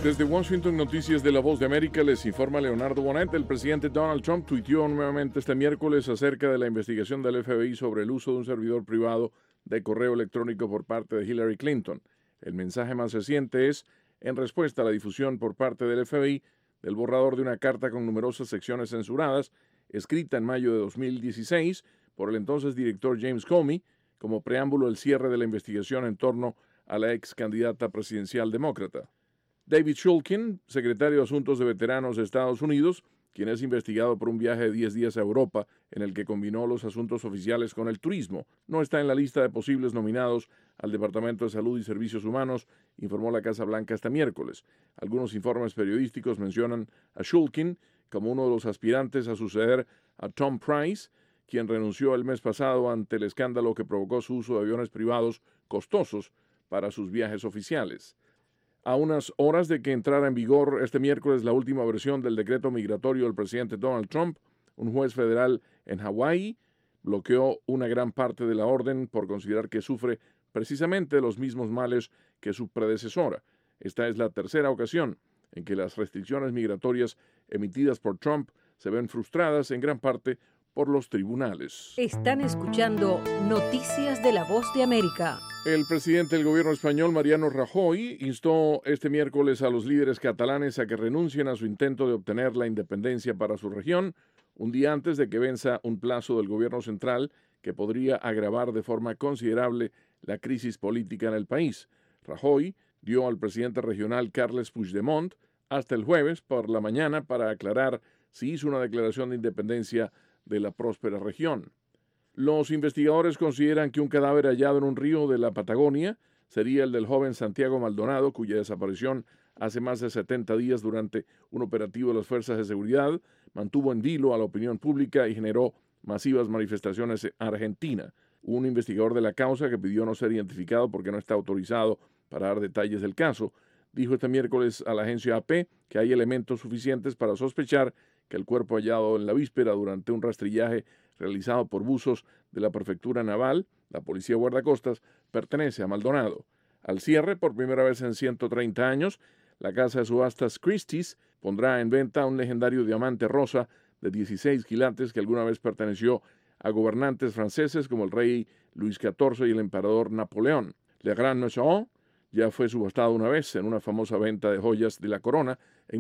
Desde Washington, Noticias de la Voz de América, les informa Leonardo Bonet. El presidente Donald Trump tuiteó nuevamente este miércoles acerca de la investigación del FBI sobre el uso de un servidor privado de correo electrónico por parte de Hillary Clinton. El mensaje más reciente es en respuesta a la difusión por parte del FBI del borrador de una carta con numerosas secciones censuradas, escrita en mayo de 2016 por el entonces director James Comey, como preámbulo al cierre de la investigación en torno a la ex candidata presidencial demócrata. David Shulkin, secretario de Asuntos de Veteranos de Estados Unidos, quien es investigado por un viaje de 10 días a Europa en el que combinó los asuntos oficiales con el turismo, no está en la lista de posibles nominados al Departamento de Salud y Servicios Humanos, informó la Casa Blanca este miércoles. Algunos informes periodísticos mencionan a Shulkin como uno de los aspirantes a suceder a Tom Price, quien renunció el mes pasado ante el escándalo que provocó su uso de aviones privados costosos para sus viajes oficiales. A unas horas de que entrara en vigor este miércoles la última versión del decreto migratorio del presidente Donald Trump, un juez federal en Hawái bloqueó una gran parte de la orden por considerar que sufre precisamente los mismos males que su predecesora. Esta es la tercera ocasión en que las restricciones migratorias emitidas por Trump se ven frustradas en gran parte por los tribunales. Están escuchando Noticias de la Voz de América. El presidente del gobierno español, Mariano Rajoy, instó este miércoles a los líderes catalanes a que renuncien a su intento de obtener la independencia para su región, un día antes de que venza un plazo del gobierno central que podría agravar de forma considerable la crisis política en el país. Rajoy dio al presidente regional Carles Puigdemont hasta el jueves por la mañana para aclarar si hizo una declaración de independencia de la próspera región. Los investigadores consideran que un cadáver hallado en un río de la Patagonia sería el del joven Santiago Maldonado, cuya desaparición hace más de 70 días durante un operativo de las fuerzas de seguridad mantuvo en vilo a la opinión pública y generó masivas manifestaciones en Argentina. Un investigador de la causa, que pidió no ser identificado porque no está autorizado para dar detalles del caso, dijo este miércoles a la agencia AP que hay elementos suficientes para sospechar que el cuerpo hallado en la víspera durante un rastrillaje realizado por buzos de la Prefectura Naval, la Policía Guardacostas, pertenece a Maldonado. Al cierre, por primera vez en 130 años, la casa de subastas Christie's pondrá en venta un legendario diamante rosa de 16 quilates que alguna vez perteneció a gobernantes franceses como el rey Luis XIV y el emperador Napoleón. Le Grand Maison ya fue subastado una vez en una famosa venta de joyas de la corona en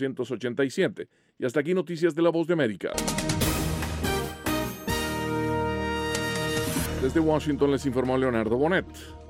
1887. Y hasta aquí Noticias de la Voz de América. Desde Washington les informó Leonardo Bonet.